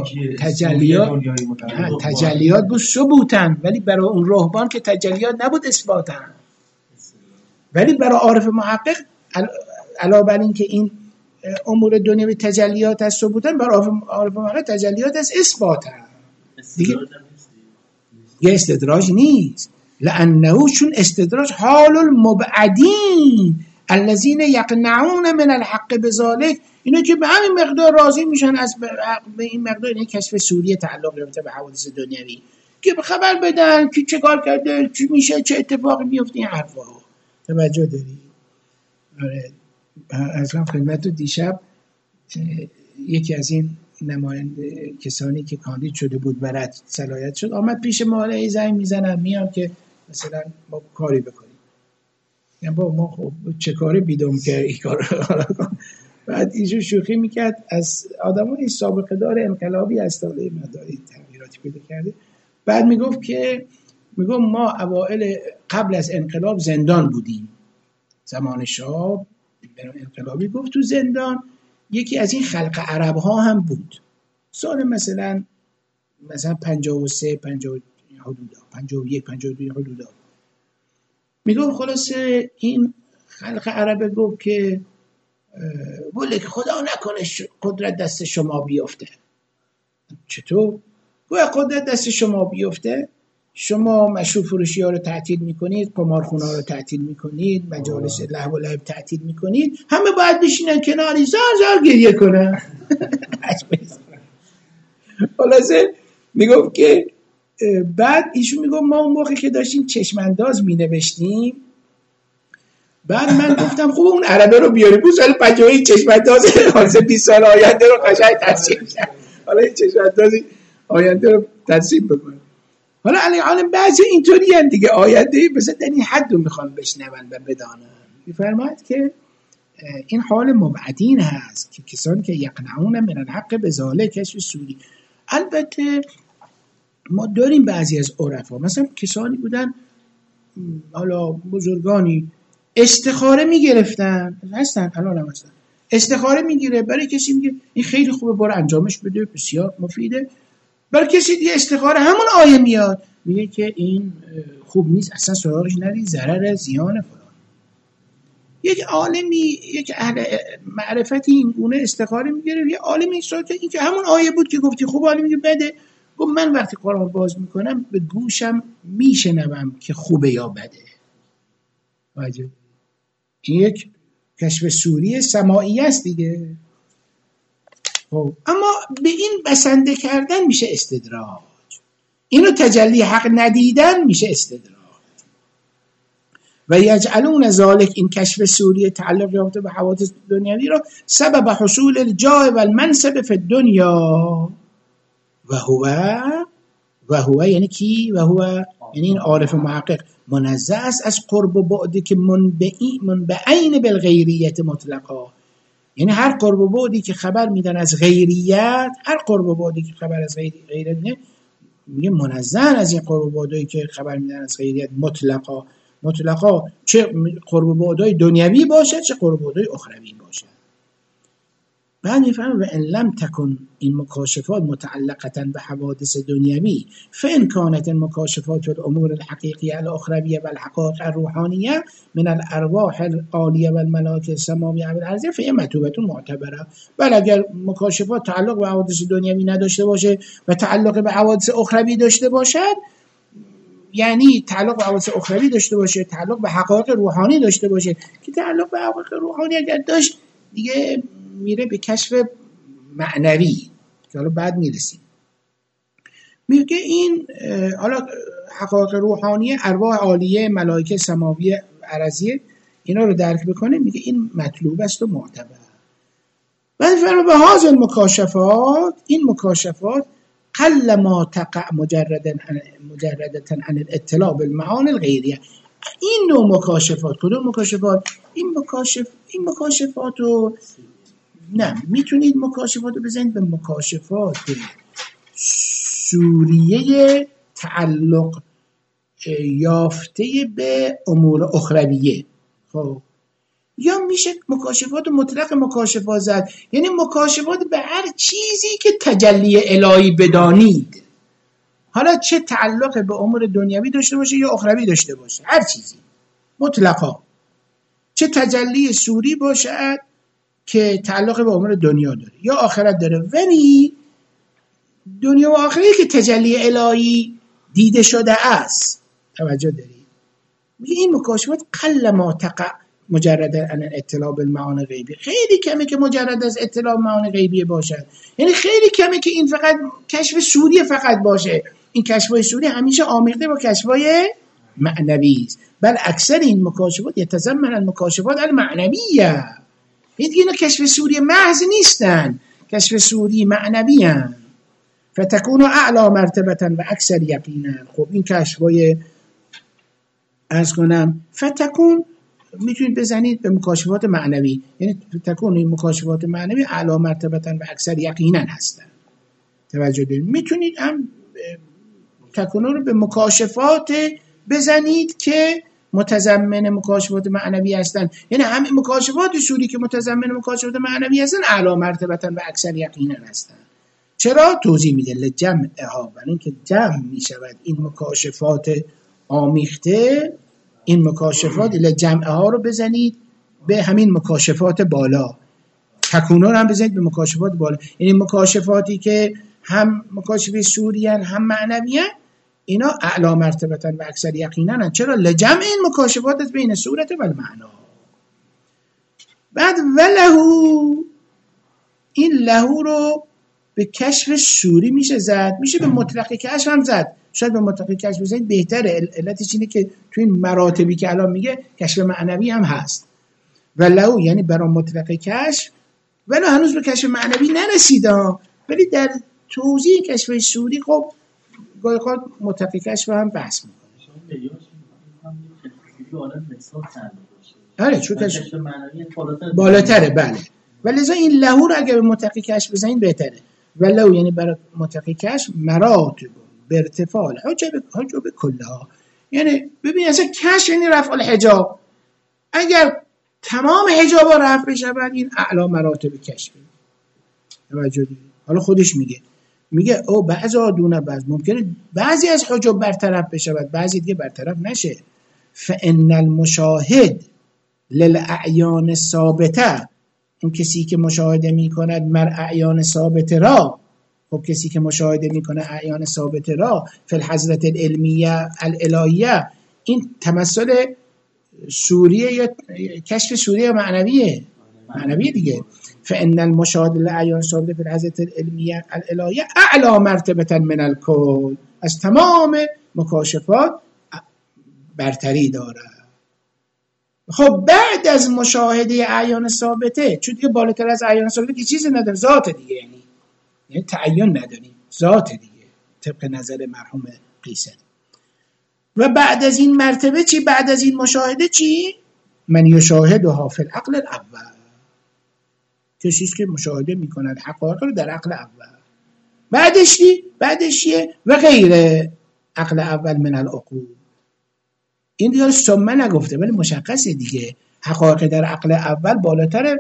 تجلیات بود ثبوتن، ولی برای اون رهبان که تجلیات نبود اثباتن. ولی برای عارف محقق علاوه بر این که این امور دنیوی تجلیات از ثبوتن، برای عارف محقق تجلیات از اثباتن. دیگه یه استدراج نیست، لانه چون استدراج حال المبعدین الذين يقنعون من الحق بذلك، اینا که به همین مقدار راضی میشن از به این مقدار، این کشف سوری تعلق یافته به حوادث دنیوی، که خبر بدن که چه کار کرده، چی میشه، چه اتفاقی میفته، این حرفا. توجه داری؟ آره، اصلا خدمت دیشب یکی از این نماینده کسانی که کاندید شده بود برای صلاحیت شد آمد پیش ما، ای زنگ میزنم میام که مثلا ما کاری بکنیم. یعنی با ما خب چه کاری بیدم که این کار رو. بعد ایشون شوخی میکرد از آدمای سابقه دار انقلابی هستاده مداری تغییراتی پیدا کرده. بعد میگفت ما اوائل قبل از انقلاب زندان بودیم، زمان شاه انقلابی. گفت تو زندان یکی از این خلق عرب ها هم بود، سال مثلا 53 50 حدودا 51 52 حدودا. میگفت خلاصه این خلق عرب گفت که بله که خدا نکنه قدرت دست شما بیفته. چطور؟ گویا قدرت دست شما بیفته، شما مشروب فروشی ها رو تعطیل میکنید، قمارخونه ها رو تعطیل میکنید، مجالس لهو و لعب تعطیل میکنید، همه باید بشینن کناری زار گریه کنن. خلاصه میگفت که بعد ایشون میگه ما اون موقع که داشتیم چشمانداز مینوشتیم، بعد من گفتم خوب اون عربه رو بیاری بود سال 50 چشمانداز واسه 20 سال آینده رو قشنگ ترسیم کرد، حالا این چشماندازی آینده رو ترسیم بکنه. حالا الان بعضی اینطوری هم دیگه آینده مثلا در این حد رو میخوان بشنون و بدانن. میفرماید که این حال مبعدین هست که کسانی که یقنعون من الحق به ذالک کشف سوری. البته ما داریم بعضی از عرفا مثلا کسانی بودن، حالا بزرگانی استخاره میگرفتن، هستن الان هم هستن، استخاره میگیره برای کسی، میگه این خیلی خوبه برو انجامش بده، بسیار مفیده. برای کسی دیگه استخاره همون آیه میاد میگه که این خوب نیست، اصلا سراغش نری، ضرر زیان فلان. یک عالمی، یک اهل معرفتی این گونه استخاره میگیره، یه عالمی این که همون آیه بود که گفتی خوب، عالمی میگه بده. گفت من وقتی قرآن باز میکنم به گوشم میشنوم که خوبه یا بده. واجب این یک کشف سوری سماعی است دیگه. خب اما به این بسنده کردن میشه استدراج، اینو تجلی حق ندیدن میشه استدراج. و یجعلون ذالک، این کشف سوری تعلق یافته به حوادث دنیوی را سبب حصول الجاه و المنصب فی الدنیا و هو یعنی کی؟ و هو یعنی این عارف محقق منزه است از قرب و بعدی که منبعین بالغیریت مطلقا. یعنی هر قرب و بعدی که خبر میدن از غیریت، هر قرب و بعدی که خبر از غیریت میگه منزه از این قرب و بعدی که خبر میدن از غیریت مطلقا، چه قرب و بعدی دنیوی باشه چه قرب و بعدی اخروی باشه. بعد میفهمه و ان لم تکن این مکاشفات متعلقه به حوادث دنیوی فان كانت المكاشفات والامور الحقيقيه الاخرويه والحقائق الروحانيه من الارواح العالیه والملائکه السماویه والارضیه فهي مطلوبه معتبره. ولی اگر مکاشفات تعلق به حوادث دنیوی نداشته باشه و تعلق به حوادث اخروی داشته باشد، یعنی تعلق به حوادث اخروی داشته باشه، تعلق به حقایق روحانی داشته باشه، که تعلق به حقایق روحانی اگر داشت دیگه میره به کشف معنوی که حالا بعد میرسیم. میگه این حالا حقایق روحانی، ارواح عالیه، ملائکه سماویه، ارضیه، اینا رو درک بکنه، میگه این مطلوب است و معتبر. بعد فرمود به هذه المکاشفات، این مکاشفات قل ما تقع مجردة عن الاطلاع بالمعانی الغیریه. این نوع مکاشفات، کدوم مکاشفات؟ این مکاشفات رو نه، میتونید مکاشفات رو بزنید به مکاشفات سوریه تعلق یافته به امور اخرویه. خب یا میشه مکاشفات مطلق مکاشفات زد، یعنی مکاشفات به هر چیزی که تجلی الهی بدانید، حالا چه تعلق به امور دنیوی داشته باشه یا اخروی داشته باشه، هر چیزی مطلقا، چه تجلی سوری باشد که تعلق به امور دنیا داره یا آخرت داره، ولی دنیا و آخرتی که تجلی الهی دیده شده است. توجه دارید؟ میگه این مکاشفات قل ما تقع مجرد عن اطلاع بالمعانی غیبی، خیلی کمه که مجرد از اطلاع معانی غیبی باشد، یعنی خیلی کمه که این فقط کشف سوری فقط باشه. این کشفای سوری همیشه آمیخته با کشفای معنوی است، بل اکثر این مکاشفات یتضمن المکاشفات المعنویه. اینا کشف سوری محض نیستن، کشف سوری معنوی هستند. فتكون اعلی مرتبه و اکثر یقینا. خب این کشفای از کنم فتكون میتونید بزنید به مکاشفات معنوی، یعنی فتكون این مکاشفات معنوی اعلی مرتبه و اکثر یقینا هستن. توجه دارید؟ میتونید هم تکون رو به مکاشفات بزنید که متضمن مکاشفات معنوی هستن، یعنی همین مکاشفات سوری که متضمن مکاشفات معنوی هستن اعلی مرتبه و اکثر یقینا هستن. چرا؟ توضیح میده لجمعها، برای اینکه جمع میشود این مکاشفات آمیخته، این مکاشفات لجمعها رو بزنید به همین مکاشفات بالا، تکونا رو هم بزنید به مکاشفات بالا، یعنی مکاشفاتی که هم مکاشفه سوری هم معنوی هستن، اینا اعلی مرتبه و اکثر یقینا. چرا؟ لجمع این مکاشفات از بین صورت و المعنا. بعد ولهو، این لهو رو به کشف صوری میشه زد، میشه به مطلق کشف هم زد. شاید به مطلق کشف بزنید بهتره. علتش اینه که تو این مراتبی که الان میگه کشف معنوی هم هست. ولو یعنی برای مطلق کشف، ولی هنوز به کشف معنوی نرسیدم، ولی در توضیح کشف صوری خب گاهی اوقات مطلق کشف هم بحث میکنه. آره چون کشف بالاتره. بله ولذا این لهو رو اگه به مطلق کشف بزنید بهتره. ولو یعنی برای مطلق کشف مراتب به ارتفاع حجاب کلها. یعنی ببین اصلا کشف یعنی رفع الحجاب. اگر تمام حجاب ها رفع بشود این اعلی مراتب کشفه. حالا خودش میگه او بعضا دونه بعض، ممکنه بعضی از حجاب برطرف بشود بعضی دیگه برطرف نشه. فان المشاهد للاعیان ثابته، اون کسی که مشاهده میکند مر اعیان ثابته را، خب کسی که مشاهده میکنه اعیان ثابته را فی الحضرت العلمیه الالهیه، این تمثل سوریه یا کشف سوریه معنویه دیگه. فان المشاهد للاعیان ثابته فی الحضرت العلمیه الالهیه اعلی مرتبه من الکل، از تمام مکاشفات برتری داره. خب بعد از مشاهده اعیان ثابته، چون دیگه بالاتر از اعیان ثابته که چیزی نداره، ذات دیگه، یعنی تعین نداریم، ذات دیگه طبق نظر مرحوم قیصری. و بعد از این مرتبه چی؟ بعد از این مشاهده چی؟ من یشاهدها فی العقل الاول، کسیست که مشاهده میکند حقایق رو در عقل اول. بعدش چیه؟ و غیر عقل اول من العقول. این دیگه ثم نگفته ولی مشخصه دیگه، حقایق در عقل اول بالاتر،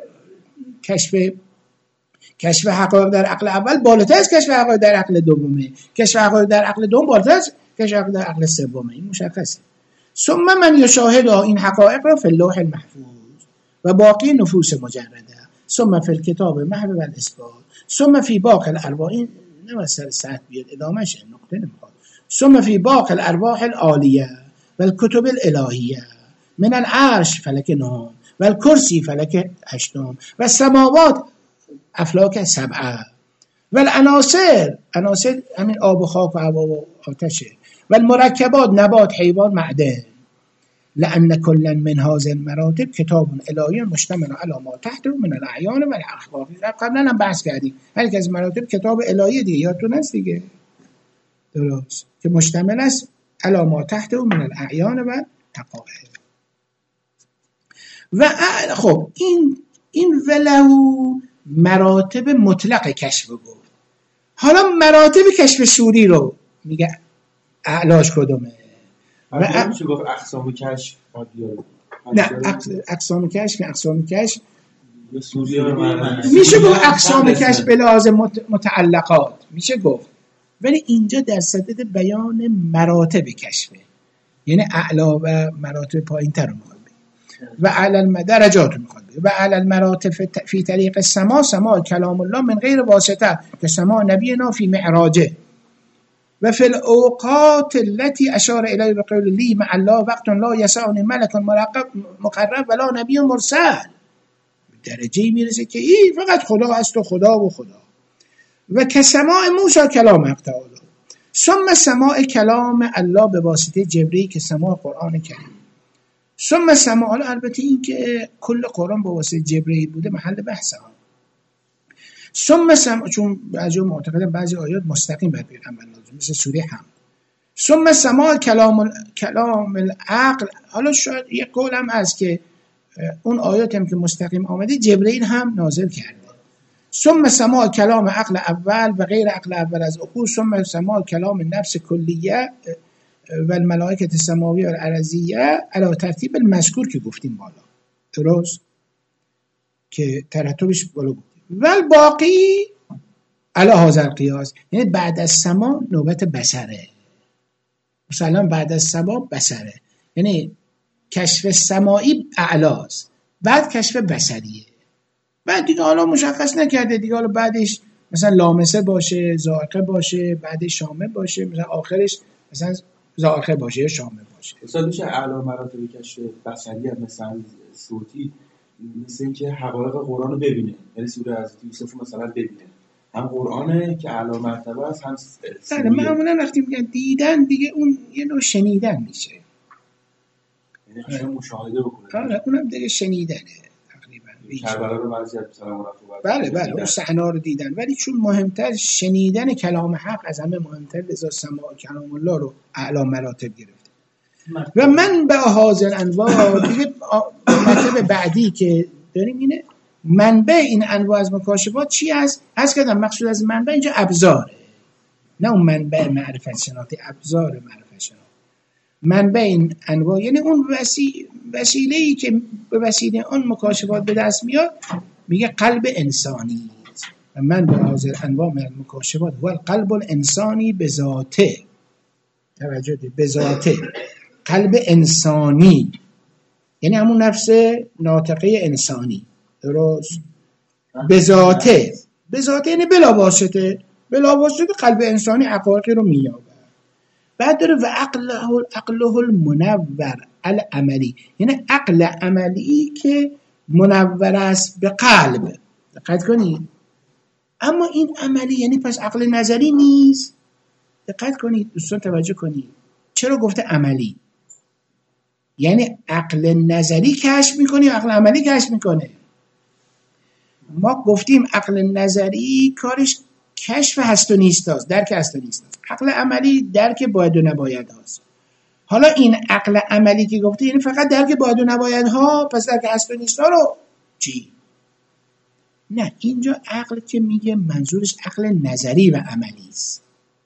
کشف حقایق در عقل اول بالاتر از کشف حقایق در عقل دومه، کشف حقایق در عقل دوم بالاتر از کشف حقایق در عقل سومه. این مشخصه. ثم من یشاهد این حقایق را فی اللوح المحفوظ و باقی نفوس مجرده، ثم فی الکتاب محو و الاثبات، ثم فی باقی الارواح، این نمی‌سر ساعت بیاد ادامهش نقطه نمیخواد، ثم فی باقی الارواح العالیه و الکتب الالهیه من العرش فلک 9 و الکرسی فلک 8 و السماوات افلاک 7 و العناصر همین آب و خاک و هوا و آتشه و المرکبات نبات حیوان معدن، لأن كل من هذه المراتب کتاب الهی مشتمل علی ما تحته من الاعیان و الاخبار. قبلا هم بحث کردیم هر یک از مراتب کتاب الهی دیگه، یادتون هست دیگه، درست، که مشتمل است علی ما تحته من الاعیان و حقایق. و خب این ولو مراتب مطلق کشف بود. حالا مراتب کشف صوری رو میگه اعلاش کدومه؟ میشه گفت اقسام کشف؟ نه اقسام کشف میشه گفت اقسام کشف به لحاظ متعلقات میشه گفت، ولی اینجا در صدد بیان مراتب کشفه، یعنی اعلا و مراتب پایین تر رو میخواد بگه و اعلا درجات رو میخواد بگه و اعلا المراتب فی طریق سما کلام الله من غیر واسطه که سما نبینا فی معراجه و فی الاوقات التي اشار الیه بقول لی مع الله وقت لا یسعنی ملک مقرب ولا نبی مرسل. درجه میرسه که این فقط خدا است و خدا و که سماع موسی کلام حق تعالی، ثم سماع کلام الله به واسطه جبرئیل که سماع قرآن کریم، ثم سماع، البته این که کل قرآن به واسطه جبرئیل بوده محل بحثه ها. ثم سماع، چون بعضی معتقدن بعضی آیات مستقیم بر پیغمبر نازل مثل سوره حمد. ثم سماع کلام العقل، حالا شاید یک قولم هست که اون آیات هم که مستقیم آمده جبرئیل هم نازل کرده. ثم سماع کلام عقل اول و غیر عقل اول از عقول، ثم سماع کلام نفس کلیه و الملائکه السماویه و الارضیه علی ترتیب المذکور که گفتیم بالا، درست که ترتیبش بالا گفتیم. و الباقی علی هذا القیاس، یعنی بعد از سماع نوبت بصره، مثلا بعد از سماع بصره، یعنی کشف سماعی اعلاست، بعد کشف بصریه، بعد دیگه حالا مشخص نکرده دیگه، حالا بعدش مثلا لامسه باشه، ذائقه باشه، بعدش شامه باشه، مثلا آخرش مثلا ذائقه باشه یا شامه باشه. مثلا میشه اعلی مراتب کشف بصری مثلا صوتی، مثل اینکه حقایق قرآن رو ببینه، یعنی سوره از یوسف مثلا ببینه، هم قرآنه که اعلی مرتبه است، هم بله معمولا وقتی میگن دیدن دیگه اون یه نوع شنیدن میشه، یعنی مشاهده بکنه. آره اونم دیگه شنیدنه تقریبا. کربلا رو بعضی از سلام بله اون صحنه رو دیدن، ولی چون مهمتر شنیدن کلام حق از همه مهمتر، لذا سماع کلام الله رو اعلی مراتب گرفته. و من به حاضر انواع دیگه مطلب بعدی که داریم اینه منبع این انواع از مکاشفات چی است؟ از کردم مقصود از منبع اینجا ابزاره، نه اون منبع معرفت شناختی، ابزار معرفت شناختی. منبع این انواع یعنی اون وسیله‌ای که به وسیله اون مکاشفات به دست میاد، میگه قلب انسانی. و من به حاضر انواع من مکاشفات هو القلب الانسانی به ذاته، توجه دید، به ذاته، قلب انسانی یعنی همون نفس ناطقه انسانی، درست؟ به ذاته یعنی بلا واسطه قلب انسانی حقایقی رو مییابه. بعد داره و عقله المنور العملی، یعنی عقل عملی که منور است به قلب. دقت کنید، اما این عملی یعنی پس عقل نظری نیست. دقت کنید دوستان، توجه کنید چرا گفته عملی؟ یعنی عقل نظری کشف میکنه یا عقل عملی کشف میکنه؟ ما گفتیم عقل نظری کارش کشف هست و نیست هست، درک هست و نیست هست. عقل عملی درک باید و نباید هست. حالا این عقل عملی که گفته یعنی فقط درک باید و نباید ها، پس درک هست و نیست ها رو چی؟ نه، اینجا عقل که میگه منظورش عقل نظری و عملی است،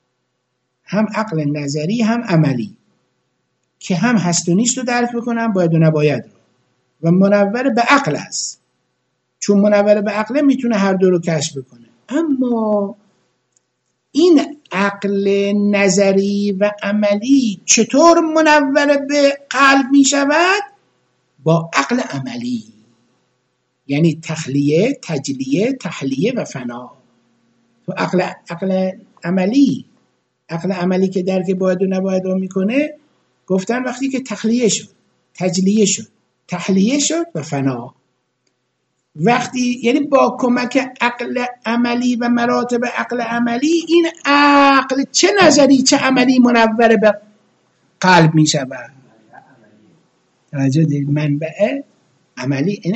هم عقل نظری هم عملی که هم هست و نیست رو درک بکنم، باید و نباید رو، و منور به عقل است. چون منور به عقل میتونه هر دو رو کشف بکنه. اما این عقل نظری و عملی چطور منور به قلب می شود؟ با عقل عملی، یعنی تخلیه، تجلیه، تحلیه و فنا. تو عقل عملی که درک باید و نباید رو میکنه، گفتن وقتی که تخلیه شد، تجلیه شد، تحلیه شد و فنا، وقتی یعنی با کمک عقل عملی و مراتب عقل عملی این عقل چه نظری چه عملی منور به قلب می شود. منبع عملی یعنی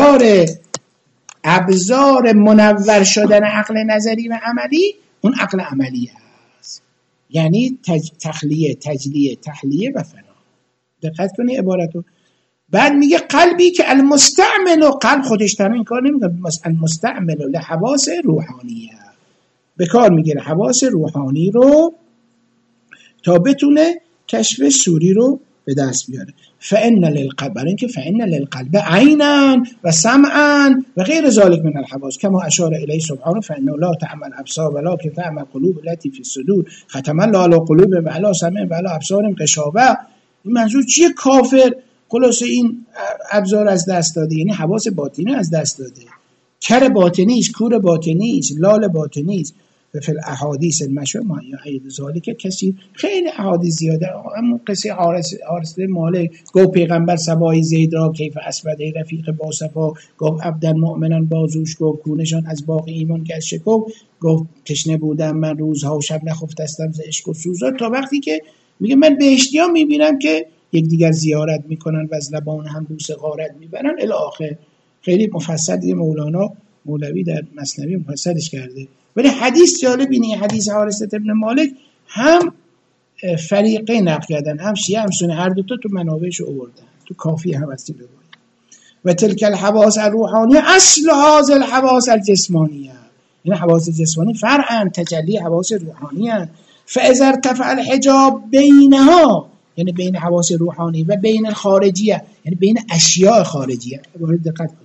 ابزار منور شدن عقل نظری و عملی اون عقل عملی هست، یعنی تخلیه، تجلیه، تحلیه و فنا. دقت کنی عبارتو. بعد میگه قلبی که المستعمل، و قلب خودش تنها این کار نمیکنه، المستعمل لحواس روحانیه، به کار میگیره حواس روحانی رو تا بتونه کشف سوری رو به دست بیاره. فإن للقلب، برای اینکه فإن للقلب عینا و سمعا و غیر ذلك من الحواس كما اشار الیه سبحانه فإنه لا تعمى الابصار ولكن تعمى القلوب التي في الصدور ختم الله على قلوبهم وعلى سمعهم وعلى ابصارهم غشاوة. این منظور چیه؟ کافر خلاص این ابزار از دست داده، یعنی حواس باطنی از دست داده، کر باطنیش، کور باطنیش، لال باطنیش. و فی الاحادیث المشهور ما یعید ذالک کثیر، خیلی احادیث زیاده. همون قصه حارث مالک گفت پیغمبر سبای زید را کیف اسوده رفیق با صفا، گفت عبدا مؤمنا بازوش، گفت کونشان از باغ ایمان گشت شکوف، گفت تشنه بودم من روزها و شب نخفتستم ز عشق و سوزا، تا وقتی که میگه من بهشتی‌ها میبینم که یکدیگر زیارت میکنن و از لبان هم بوسه غارت میبرن الی آخر. خیلی مفصل دیگه مولوی در مثنوی مفصلش کرده. ولی حدیث جالب اینه، حدیث حارث ابن مالک هم فریقه نقل کردن، هم شیعه هم سنی، هر دوتا تو منابعش آوردن، تو کافی هم هستی روایت. و تلک الحواس الروحانیه اصل هذه الحواس الجسمانیه، این حواس جسمانی فرعن تجلی حواس روحانیه. فاذا ارتفع الحجاب بینها، یعنی بین حواس روحانی و بین الخارجیه، یعنی بین اشیاء خارجیه. باید دقت کنید،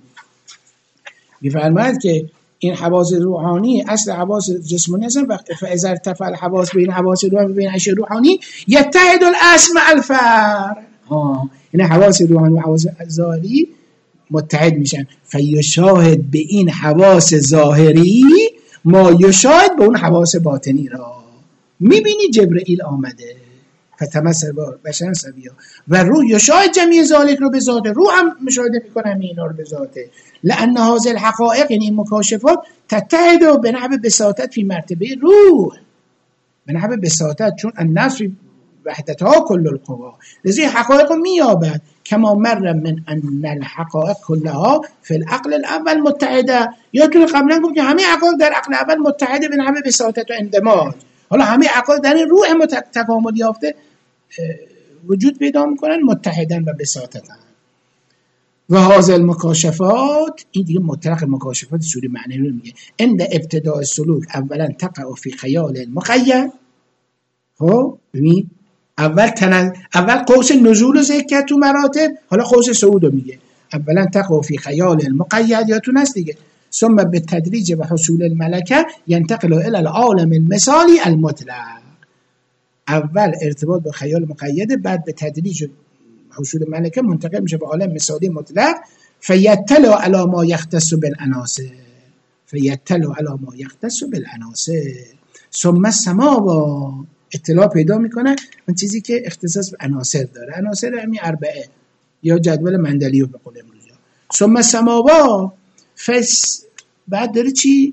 می‌فرماید که این حواس روحانی اصل حواس جسمانی هستن. وقتی فاذا ارتفع الحواس بین حواس روحانی و بین اشیاء روحانی یتحد الاصل مع الفرع، یعنی حواس روحانی و حواس ظاهری متحد میشن. فیشاهد به این حواس ظاهری ما یشاهد به اون حواس باطنی را. میبینی جبرئیل آمده، فتمثل بشرا سویا و روح یشاهد جمیع ذالک رو به ذاته، روح هم مشاهده میکنه اینا رو به ذاته. لان هذه الحقائق، یعنی این مکاشفات، تتحد به نحو بساطت فی مرتبه روح، به نحو بساطت، چون النفس وحدتها کل القوا، لذا حقایق رو مییابد. کما مر من ان الحقائق کلها فی العقل الاول متحده. یادتون قبلا گفتم همه حقایق در عقل اول متحده به نحو بساطت و اندماج. حالا همه حقایق در این روح تکامل یافته وجود پیدا میکنن متحدن و بساطتن. و هذه المکاشفات، این دیگه مطلق مکاشفات سوری معنی رو میگه، عند ابتداء السلوک اولا تقع فی خیال مقید. خب ببین اول قوس نزول رو ذکر کرد تو مراتب، حالا قوس صعود رو میگه. اولا تقع فی خیال مقید، یادتون هست دیگه. ثم بالتدریج و حصول الملکه ینتقل الى العالم المثالی المطلق. اول ارتباط با خیال مقید، بعد به تدریج حصول ملکه منتقل میشه به عالم مثالی مطلق. فیطلع علی ما یختص بالعناصر، فیطلع علی ما یختص بالعناصر. ثم السماوا، اطلاع پیدا میکنه اون چیزی که اختصاص به عناصر داره. عناصر همین اربعه یا جدول مندلیو به قول امروزی. ثم السماوا بعد داره چی؟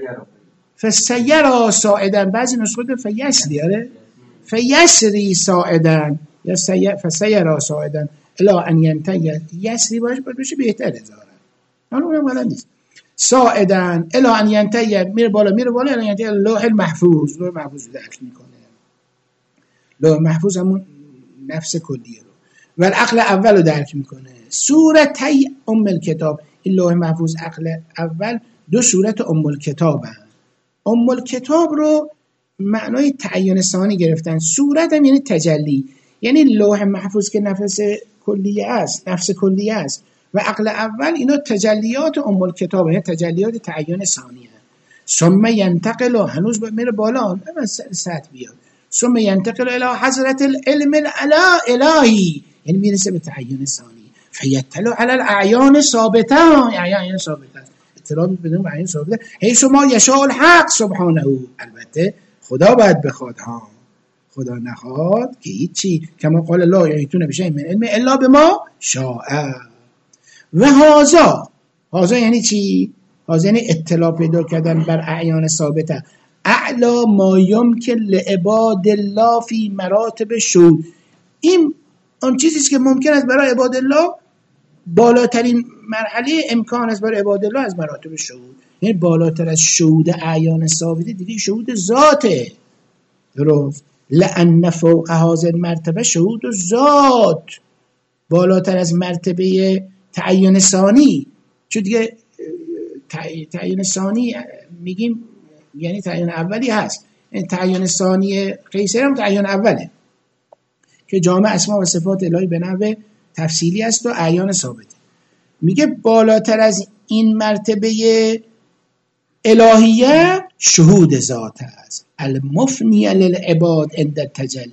فسیرا صاعدا، بعضی نسخه فیسری، آره فیسری صاعدا یا فسیرا صاعدا الی ان ینتهی، یسری باشه بهتره ظاهرا، حالا اونم غلط نیست. صاعدا الی ان ینتهی، میره بالا الی ینتهی لوح المحفوظ. لوح محفوظ رو درک میکنه. لوح محفوظ همون نفس کلیه رو و عقل اول رو درک میکنه. سورتی ام الکتاب، این لوح محفوظ عقل اول دو صورت ام الکتاب هم. ام الکتاب رو معنای تعین ثانی گرفتن. صورت هم یعنی تجلی، یعنی لوح محفوظ که نفس کلیه است، نفس کلیه است، و عقل اول اینا تجلیات ام الکتاب، یعنی تجلیات تعین ثانی هست. ثم ینتقل، هنوز میره بالا، سطح بیاد. ثم ینتقل الى حضرت العلم الالهی، یعنی میرسه به تعین ثانی. فیطلع علی الاعیان ثابته، اعیان ثابته، اطلاع بدون اعیان ثابته. حیث ما یشاء الحق سبحانه، البته خدا باید بخواد، ها خدا نخواد که هیچی. کما قال لا یحیطون بشیء من علم الا بما شاء. و هذا یعنی چی؟ هذا یعنی اطلاع پیدا کردن بر اعیان ثابته. اعلی ما یمکن لعباد الله فی مراتب شهود، این اون چیزی است که ممکن است برای عباد الله، بالاترین مرحله امکان است برای عباد الله از مراتب شهود، یعنی بالاتر از شهود اعیان ثابته دیگه شهود ذاته. درست؟ لأن فوق هذه المرتبه شهود ذات، بالاتر از مرتبه تعین ثانی. چون دیگه تعین ثانی میگیم یعنی تعین اولی هست، یعنی تعین ثانی قیصری هم تعین اوله که جامع اسما و صفات الهی به نحو تفصیلی است و اعیان ثابته. میگه بالاتر از این مرتبه الهیه شهود ذات است، المفنی للعباد عند التجلی.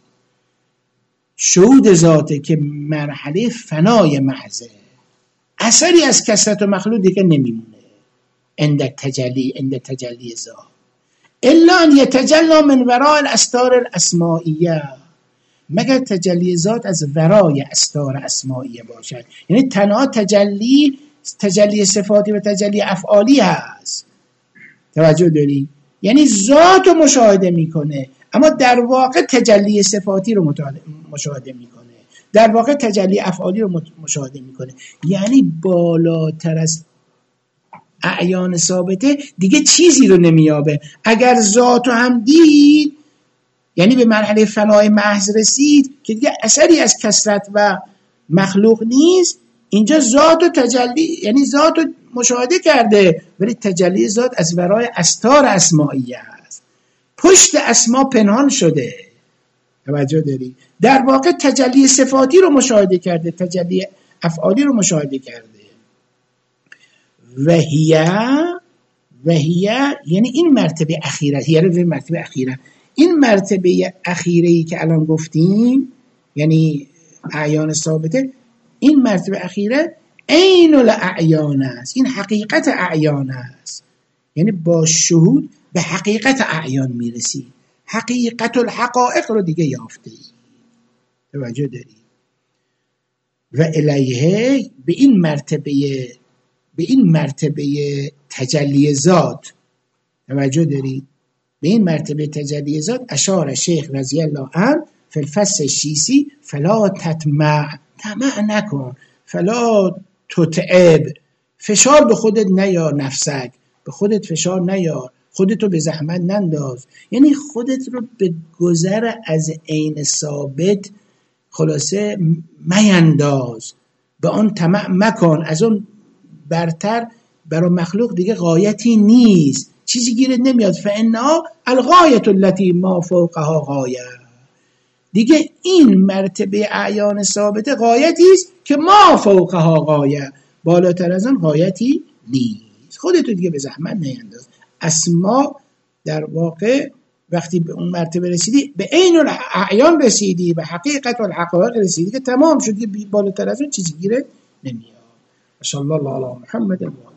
شهود ذاته که مرحله فنای محضه، اثری از کثرت و مخلوق دیگه نمیمونه. عند تجلی ذات الا ان یتجلی من وراء الاستار الاسمائیه، مگر تجلی ذات از ورای استار اسمائیه باشد، یعنی تنها تجلی صفاتی و تجلی افعالی هست. توجه داری؟ یعنی ذات رو مشاهده میکنه اما در واقع تجلی صفاتی رو مشاهده میکنه، در واقع تجلی افعالی رو مشاهده میکنه. یعنی بالاتر از اعیان ثابته دیگه چیزی رو نمیابه. اگر ذات رو هم دید، یعنی به مرحله فنای محض رسید که دیگه اثری از کثرت و مخلوق نیست، اینجا ذات و تجلی، یعنی ذات رو مشاهده کرده ولی تجلی ذات از ورای استار اسمائیه هست، پشت اسما پنهان شده. توجه داری؟ در واقع تجلی صفاتی رو مشاهده کرده، تجلی افعالی رو مشاهده کرده. وهیه یعنی این مرتبه اخیره، این مرتبه اخیره‌ای که الان گفتیم، یعنی اعیان ثابته، این مرتبه اخیره عین الاعیان است، این حقیقت اعیان است. یعنی با شهود به حقیقت اعیان میرسی، حقیقت الحقائق رو دیگه یافته ای. توجه داری؟ و الیه به این مرتبه تجلی ذات توجه داری؟ به این مرتبه تجلی ذات اشار شیخ رضی الله عنه فی الفصل الشیسی فلا طمع نکن، فلا تتعب، فشار به خودت نیار، نفسک به خودت فشار نیار، خودتو به زحمت ننداز، یعنی خودت رو به گذر از عین ثابت خلاصه مینداز، به آن طمع مکن، از اون برتر برای مخلوق دیگه غایتی نیست، چیزی گیرت نمیاد. فإنها الغایة التي ما فوقها غایه، دیگه این مرتبه اعیان ثابته غایتی است که ما فوقها غایه، بالاتر از آن غایتی نیست. خودتو دیگه به زحمت نینداز. اسما در واقع وقتی به اون مرتبه رسیدی، به عین الاعیان رسیدی، به حقیقت و الحقایق رسیدی که تمام شد، بالاتر از اون چیزی گیرت نمیاد. صلی الله علی محمد و